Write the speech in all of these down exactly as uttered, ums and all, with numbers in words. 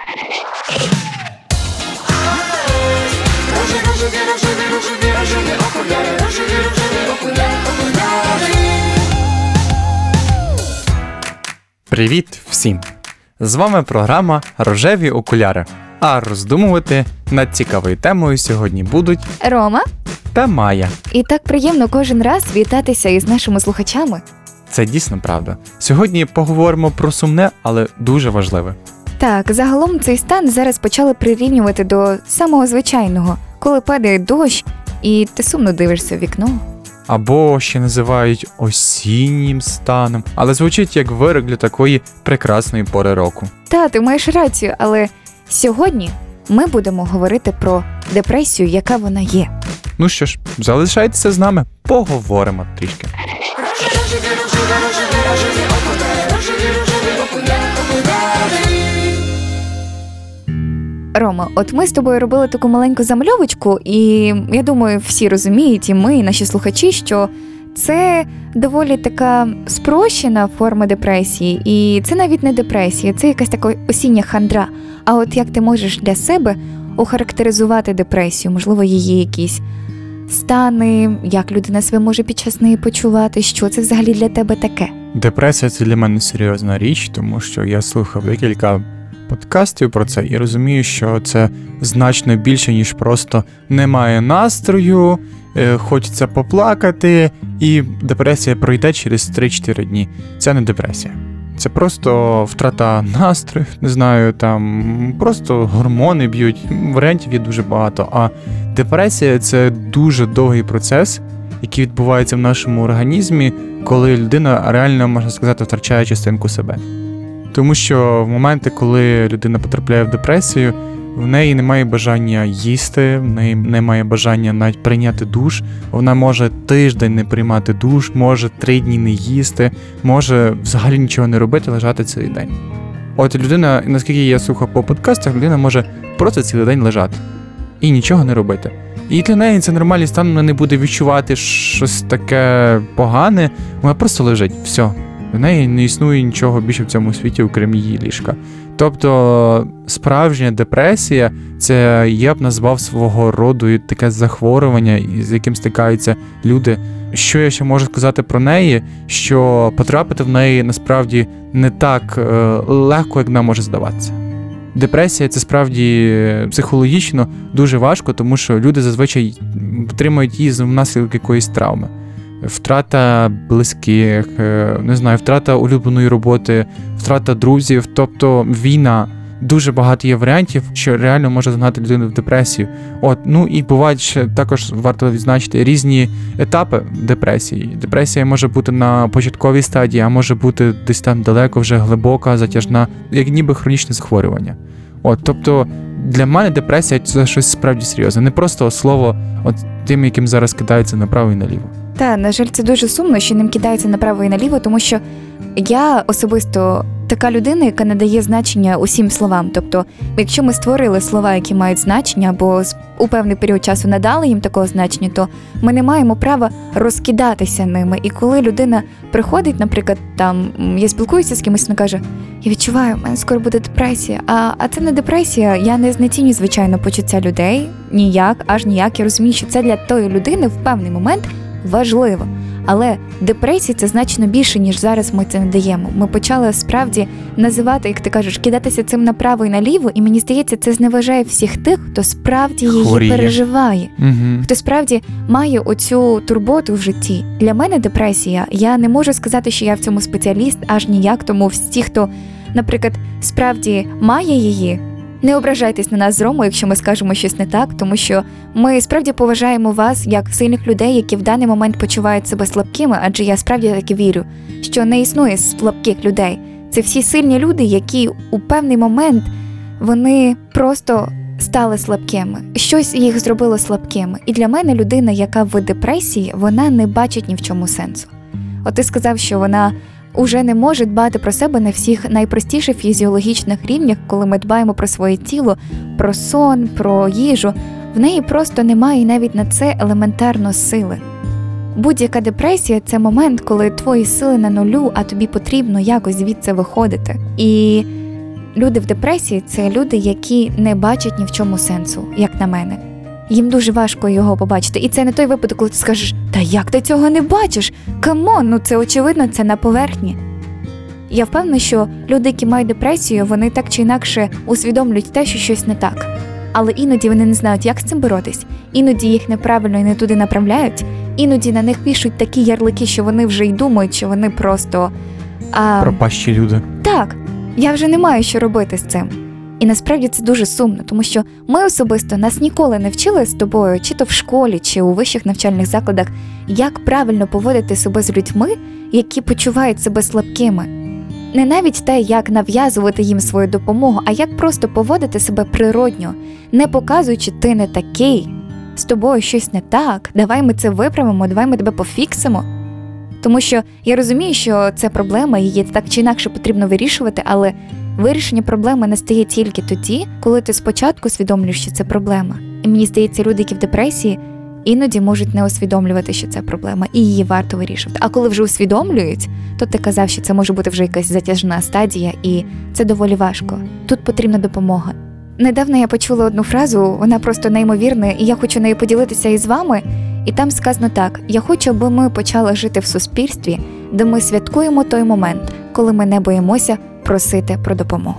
Привіт всім! З вами програма «Рожеві окуляри». А роздумувати над цікавою темою сьогодні будуть Рома та Майя. І так приємно кожен раз вітатися із нашими слухачами. Це дійсно правда. Сьогодні поговоримо про сумне, але дуже важливе. Так, загалом цей стан зараз почали прирівнювати до самого звичайного, коли падає дощ і ти сумно дивишся в вікно. Або ще називають осіннім станом, але звучить як вирок для такої прекрасної пори року. Та, ти маєш рацію, але сьогодні ми будемо говорити про депресію, яка вона є. Ну що ж, залишайтеся з нами, поговоримо трішки. Рома, от ми з тобою робили таку маленьку замальовочку, і я думаю, всі розуміють, і ми, і наші слухачі, що це доволі така спрощена форма депресії, і це навіть не депресія, це якась така осіння хандра. А от як ти можеш для себе охарактеризувати депресію, можливо, її якісь стани, як людина себе може під час неї почувати, що це взагалі для тебе таке? Депресія – це для мене серйозна річ, тому що я слухав декілька подкастів про це і розумію, що це значно більше, ніж просто немає настрою, е, хочеться поплакати, і депресія пройде через три-чотири дні. Це не депресія. Це просто втрата настрою, не знаю, там просто гормони б'ють, варіантів є дуже багато. А депресія – це дуже довгий процес, який відбувається в нашому організмі, коли людина реально, можна сказати, втрачає частинку себе. Тому що в моменти, коли людина потрапляє в депресію, в неї немає бажання їсти, в неї немає бажання навіть прийняти душ, вона може тиждень не приймати душ, може три дні не їсти, може взагалі нічого не робити, лежати цілий день. От людина, наскільки я слухав по подкастах, людина може просто цілий день лежати і нічого не робити. І для неї це нормальний стан, вона не буде відчувати щось таке погане, вона просто лежить, все. В неї не існує нічого більше в цьому світі, окрім її ліжка. Тобто справжня депресія – це, я б назвав свого роду таке захворювання, з яким стикаються люди. Що я ще можу сказати про неї? Що потрапити в неї насправді не так е, легко, як нам може здаватися. Депресія – це справді психологічно дуже важко, тому що люди зазвичай отримують її внаслідок якоїсь травми. Втрата близьких, не знаю, втрата улюбленої роботи, втрата друзів, тобто війна. Дуже багато є варіантів, що реально може загнати людину в депресію. От, ну і бувають ще також, варто відзначити, різні етапи депресії. Депресія може бути на початковій стадії, а може бути десь там далеко, вже глибока, затяжна, як ніби хронічне захворювання. От, тобто для мене депресія – це щось справді серйозне, не просто слово от тим, яким зараз кидаються направо і наліво. Та, на жаль, це дуже сумно, що ним кидаються направо і наліво, тому що я особисто така людина, яка надає значення усім словам. Тобто, якщо ми створили слова, які мають значення, або у певний період часу надали їм такого значення, то ми не маємо права розкидатися ними. І коли людина приходить, наприклад, там, я спілкуюся з кимось, вона каже, я відчуваю, в мене скоро буде депресія. А, а це не депресія, я не знецінюю, звичайно, почуття людей, ніяк, аж ніяк. Я розумію, що це для тої людини в певний момент важливо. Але депресія – це значно більше, ніж зараз ми це надаємо. Ми почали справді називати, як ти кажеш, кидатися цим направо і наліво, і мені здається, це зневажає всіх тих, хто справді її Хворіє. переживає. Угу. Хто справді має оцю турботу в житті. Для мене депресія, я не можу сказати, що я в цьому спеціаліст, аж ніяк, тому всі, хто, наприклад, справді має її, не ображайтесь на нас з Ромою, якщо ми скажемо щось не так, тому що ми справді поважаємо вас як сильних людей, які в даний момент почувають себе слабкими, адже я справді так і вірю, що не існує слабких людей. Це всі сильні люди, які у певний момент, вони просто стали слабкими. Щось їх зробило слабкими. І для мене людина, яка в депресії, вона не бачить ні в чому сенсу. От ти сказав, що вона уже не може дбати про себе на всіх найпростіших фізіологічних рівнях, коли ми дбаємо про своє тіло, про сон, про їжу. В неї просто немає навіть на це елементарно сили. Будь-яка депресія – це момент, коли твої сили на нулю, а тобі потрібно якось звідси виходити. І люди в депресії – це люди, які не бачать ні в чому сенсу, як на мене. Їм дуже важко його побачити. І це не той випадок, коли ти скажеш: «Та як ти цього не бачиш? Камон, ну це очевидно, це на поверхні». Я впевнена, що люди, які мають депресію, вони так чи інакше усвідомлюють те, що щось не так. Але іноді вони не знають, як з цим боротись. Іноді їх неправильно і не туди направляють. Іноді на них пишуть такі ярлики, що вони вже й думають, що вони просто... А... Пропащі люди. Так, я вже не маю що робити з цим. І насправді це дуже сумно, тому що ми особисто нас ніколи не вчили з тобою, чи то в школі, чи у вищих навчальних закладах, як правильно поводити себе з людьми, які почувають себе слабкими. Не навіть те, як нав'язувати їм свою допомогу, а як просто поводити себе природньо, не показуючи: ти не такий, з тобою щось не так, давай ми це виправимо, давай ми тебе пофіксимо. Тому що я розумію, що це проблема, її так чи інакше потрібно вирішувати, але вирішення проблеми настає тільки тоді, коли ти спочатку усвідомлюєш, що це проблема. І мені здається, люди, які в депресії, іноді можуть не усвідомлювати, що це проблема, і її варто вирішувати. А коли вже усвідомлюють, то ти казав, що це може бути вже якась затяжна стадія, і це доволі важко. Тут потрібна допомога. Недавно я почула одну фразу, вона просто неймовірна, і я хочу нею поділитися із вами. І там сказано так: я хочу, аби ми почали жити в суспільстві, де ми святкуємо той момент, коли ми не боїмося просити про допомогу.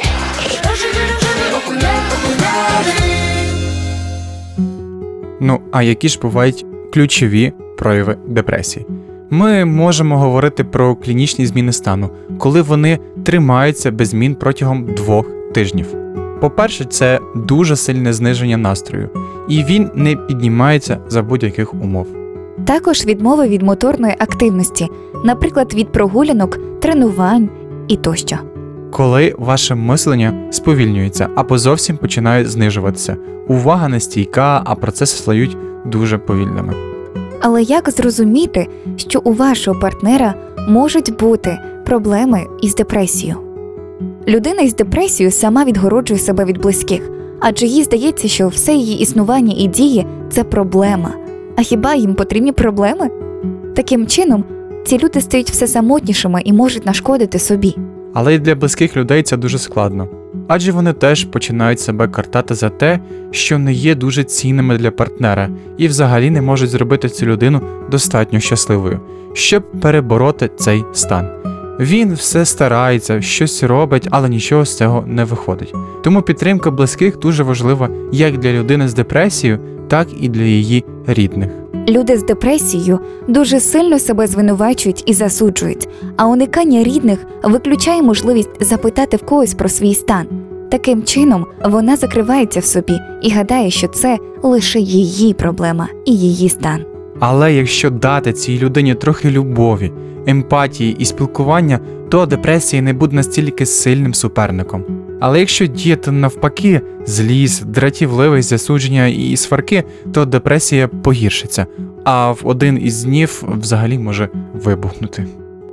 Ну, а які ж бувають ключові прояви депресії? Ми можемо говорити про клінічні зміни стану, коли вони тримаються без змін протягом двох тижнів. По-перше, це дуже сильне зниження настрою, і він не піднімається за будь-яких умов. Також відмова від моторної активності, наприклад, від прогулянок, тренувань і тощо. Коли ваше мислення сповільнюється або зовсім починає знижуватися, увага не стійка, а процеси стають дуже повільними. Але як зрозуміти, що у вашого партнера можуть бути проблеми із депресією? Людина із депресією сама відгороджує себе від близьких, адже їй здається, що все її існування і дії – це проблема. А хіба їм потрібні проблеми? Таким чином, ці люди стають все самотнішими і можуть нашкодити собі. Але й для близьких людей це дуже складно. Адже вони теж починають себе картати за те, що не є дуже цінними для партнера, і взагалі не можуть зробити цю людину достатньо щасливою, щоб перебороти цей стан. Він все старається, щось робить, але нічого з цього не виходить. Тому підтримка близьких дуже важлива як для людини з депресією, так і для її рідних. Люди з депресією дуже сильно себе звинувачують і засуджують, а уникання рідних виключає можливість запитати в когось про свій стан. Таким чином, вона закривається в собі і гадає, що це лише її проблема і її стан. Але якщо дати цій людині трохи любові, емпатії і спілкування, то депресія не буде настільки сильним суперником. Але якщо діяти навпаки, злість, дратівливість, засудження і сварки, то депресія погіршиться, а в один із днів взагалі може вибухнути.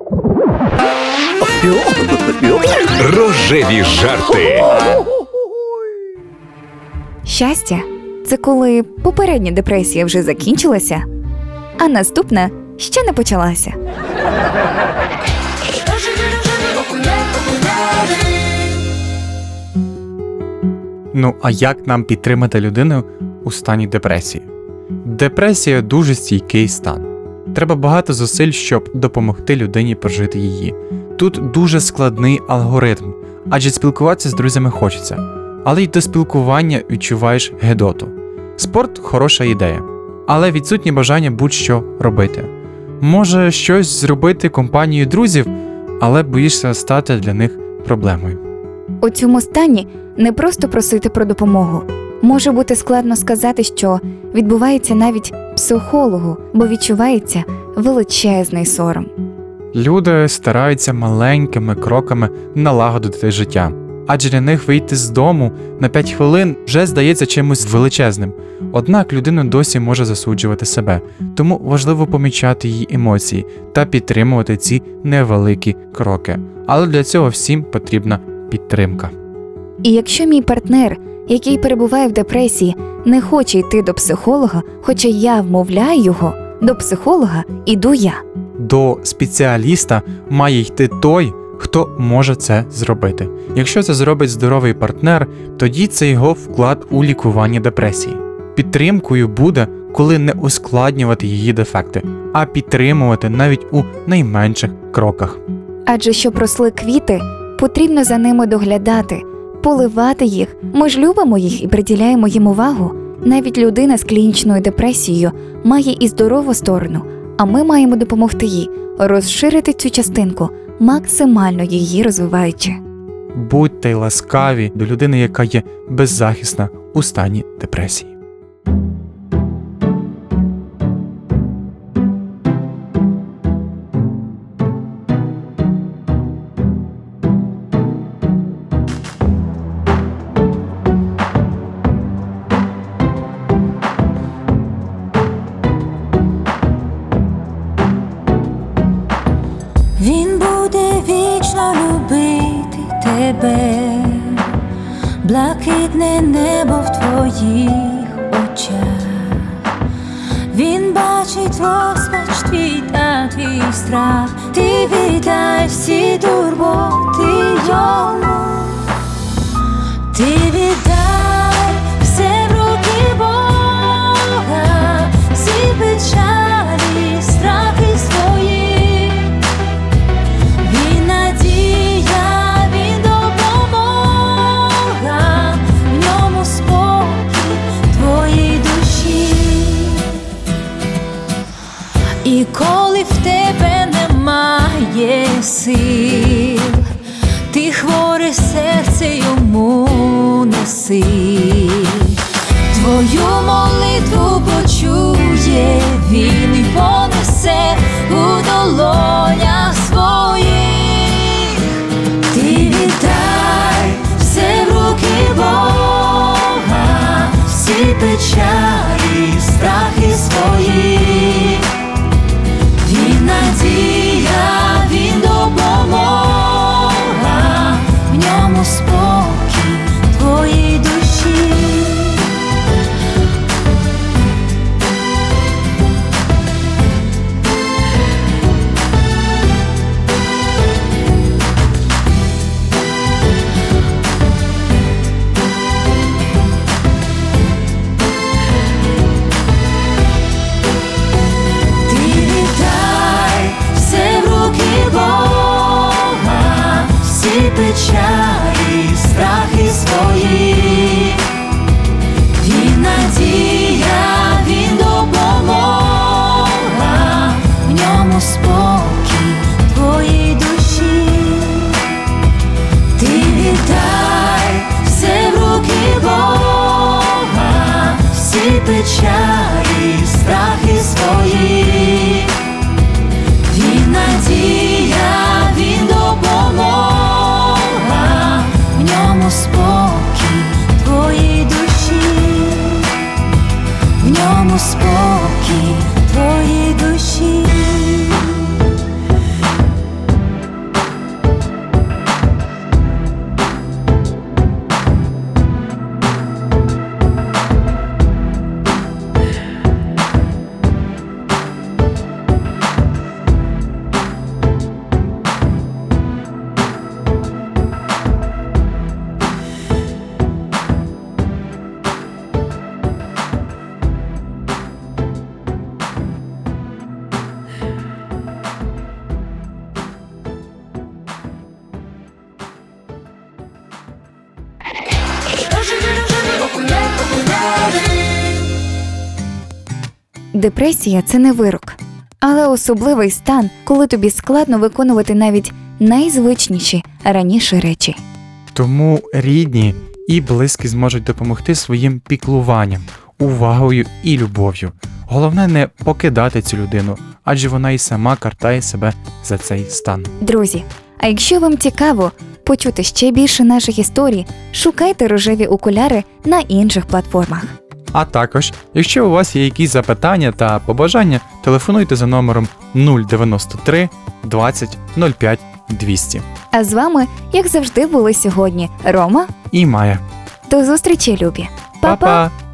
Рожеві жарти. Щастя – це коли попередня депресія вже закінчилася, а наступна ще не почалася. Ну, а як нам підтримати людину у стані депресії? Депресія – дуже стійкий стан. Треба багато зусиль, щоб допомогти людині прожити її. Тут дуже складний алгоритм, адже спілкуватися з друзями хочеться, але й до спілкування відчуваєш гидоту. Спорт – хороша ідея, але відсутнє бажання будь-що робити. Може щось зробити компанією друзів, але боїшся стати для них проблемою. У цьому стані не просто просити про допомогу. Може бути складно сказати, що відбувається навіть психологу, бо відчувається величезний сором. Люди стараються маленькими кроками налагодити життя, адже для них вийти з дому на п'ять хвилин вже здається чимось величезним. Однак людина досі може засуджувати себе, тому важливо помічати її емоції та підтримувати ці невеликі кроки. Але для цього всім потрібна підтримка. І якщо мій партнер, який перебуває в депресії, не хоче йти до психолога, хоча я вмовляю його, до психолога іду я. До спеціаліста має йти той, хто може це зробити. Якщо це зробить здоровий партнер, тоді це його вклад у лікування депресії. Підтримкою буде, коли не ускладнювати її дефекти, а підтримувати навіть у найменших кроках. Адже щоб росли квіти, потрібно за ними доглядати, поливати їх. Ми ж любимо їх і приділяємо їм увагу. Навіть людина з клінічною депресією має і здорову сторону, а ми маємо допомогти їй розширити цю частинку, максимально її розвиваючи. Будьте ласкаві до людини, яка є беззахисна у стані депресії. Він буде вічно любити тебе, блакитне небо в твоїх очах. Він бачить розпач твій та твій страх. Ти віддай всі турботи йому. Ти віддай все в руки Бога, всі печалі, страхи свої. Він надія, він допомога, в ньому спокій твоїй душі. І коли в тебе немає сил, ти хворе серце йому неси. Твою молитву почує він і понесе у долонях своїх. Ти віддай все в руки Бога, всі печалі, страхи свої. Він надія, він допомога, в ньому спокій твоїй душі. Ти віддай все в руки Бога, всі печалі, страхи свої. Він надія, він допомога, в ньому спокій твоїй душі. Ти віддай все в руки Бога, всі печалі, страхи свої. Він надія, він допомога, в ньому спокій твоїй душі, в ньому спокій твоїй душі. Депресія – це не вирок, але особливий стан, коли тобі складно виконувати навіть найзвичніші раніше речі. Тому рідні і близькі зможуть допомогти своїм піклуванням, увагою і любов'ю. Головне не покидати цю людину, адже вона і сама картає себе за цей стан. Друзі, а якщо вам цікаво почути ще більше наших історій, шукайте рожеві окуляри на інших платформах. А також, якщо у вас є якісь запитання та побажання, телефонуйте за номером нуль дев'яносто три двадцять нуль п'ять двісті. А з вами, як завжди, були сьогодні Рома І Майя. До зустрічі, любі! Па-па! Па-па!